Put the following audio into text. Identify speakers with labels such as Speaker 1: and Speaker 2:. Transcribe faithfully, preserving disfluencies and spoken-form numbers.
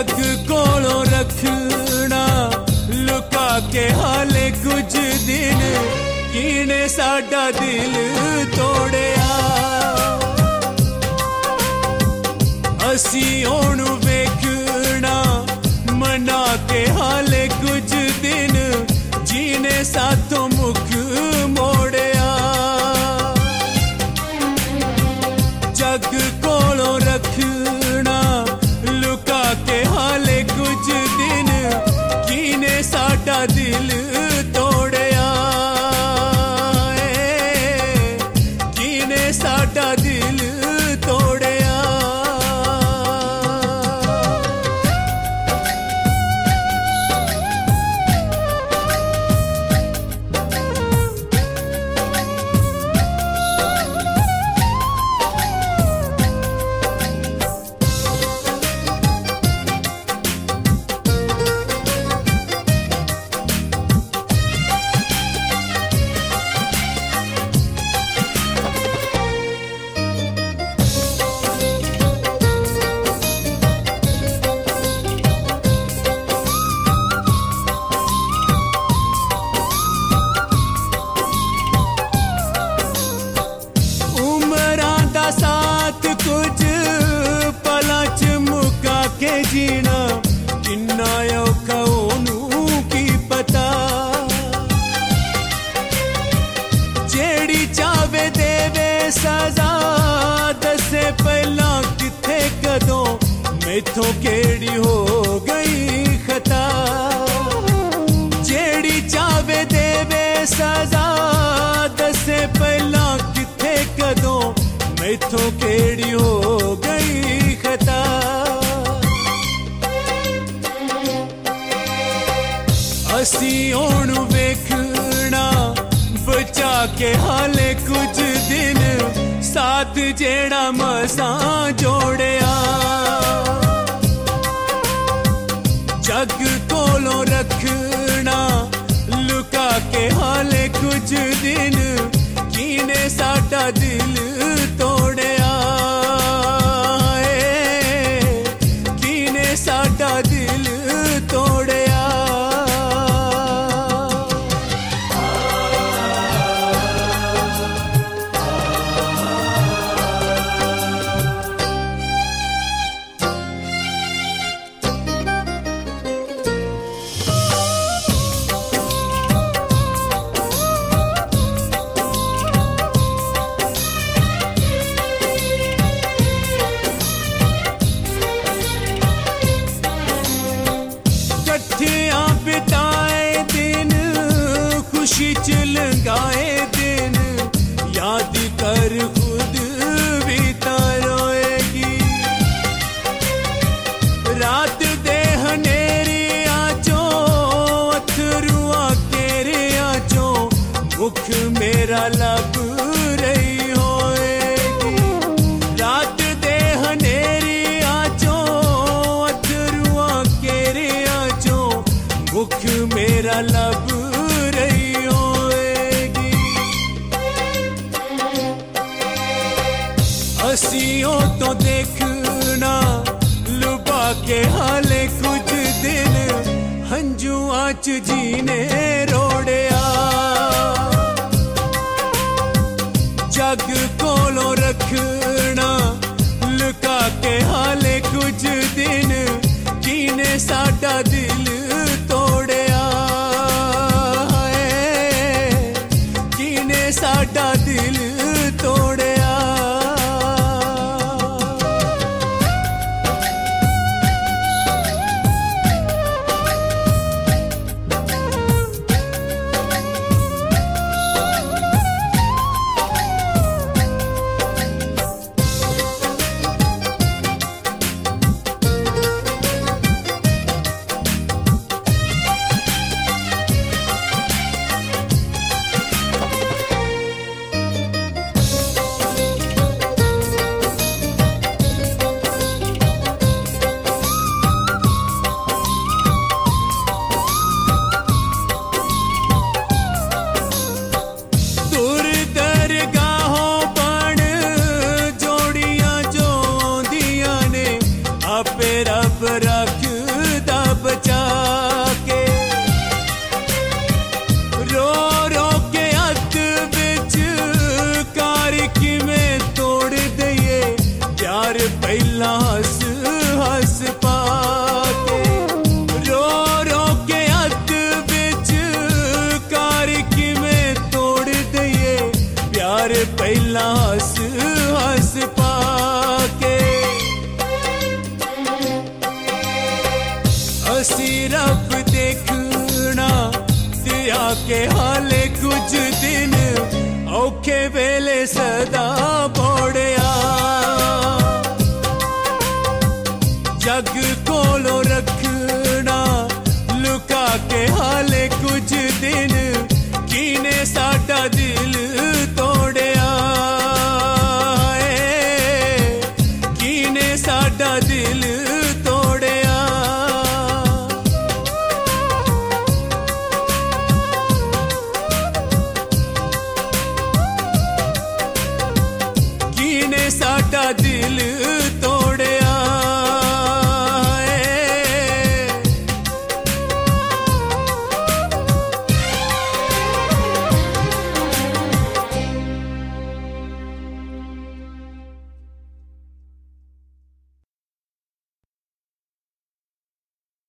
Speaker 1: जग कोलों रखना लुका के हाले कुछ दिन किने साडा दिल तोड़िया असी ओनू वेखना मना के हाले कुछ दिन जीने साथों मुख मोड़िया जग कोलों रखना लुका के हाले कुछ दिन कीने साडा दिल तोड़िया कीने साडा दिल तोड़िया साथ कुछ पला च मुका के जीना किन्ना औखा ओनू की पता जेड़ी चावे देवे सजा दसे पहला किथे कदों मैथों केड़ी हो गई खता जेड़ी चावे देवे सजा दसे पहला किथे कदों मैथों केड़ी हो गई खता असी ओनू वेखना बचा के हाले कुछ दिन साथ जेड़ा मसा जोड़िया जग कोलों रखना लुका के हाले कुछ दिन कीने साडा दिल तोड़िया कीने साडा दिल तोड़िया बिताए दिन खुशी चलगाए दिन याद कर खुद बीता रोएगी रात दे हनेरी आचो अथरुआ केरे आचो मुख मेरा लब रही होएगी रात दे हनेरी आचो अथरुआ केरे आचो मुख मेरा लब रही होएगी असियों तो देखना लुबा के हाले कुछ दिन हंजू आच जीने रोड़िया जग कोलों रखना लुका के हाले कुछ दिन कीने साडा दिल तोड़िया कीने साडा दिल तोड़िया रब रख सी रब देखना ते आके हाले कुछ दिन औखे वेले सदा बोड़िया जग कोलो रखना लुका के हाले कुछ दिन कीने साडा दिल